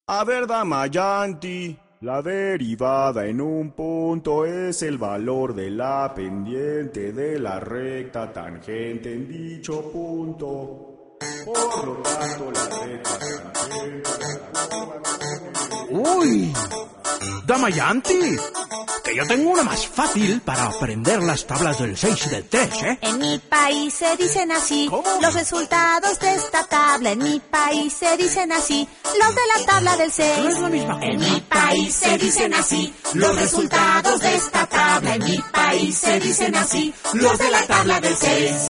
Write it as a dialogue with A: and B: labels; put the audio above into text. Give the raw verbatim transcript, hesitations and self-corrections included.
A: A ver, Damayanti, la derivada en un punto es el valor de la pendiente de la recta tangente en dicho punto. Por lo tanto, la recta tangente...
B: ¡Uy! ¡Damayanti! Que yo tengo una más fácil para aprender las tablas del seis y del tres, ¿eh?
C: En mi país se dicen así.
B: ¿Cómo?
C: Los resultados de esta tabla. En mi país se dicen así. Los de la tabla del seis.
B: No es la misma cosa.
C: En mi país se dicen así. Los resultados de esta tabla. En mi país se dicen así. Los de la tabla del seis.